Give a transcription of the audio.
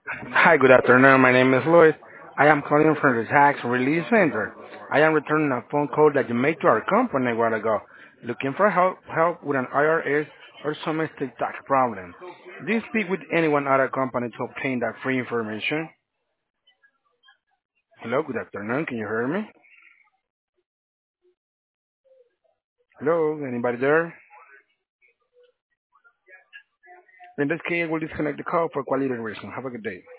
Hi, good afternoon. My name is Louis. I am calling from the Tax Relief Center. I am returning a phone call that you made to our company a while ago, looking for help with an IRS or some estate tax problem. Do you speak with anyone at our company to obtain that free information? Hello, good afternoon. Can you hear me? Hello, anybody there? In this case, we'll disconnect the call for quality reason. Have a good day.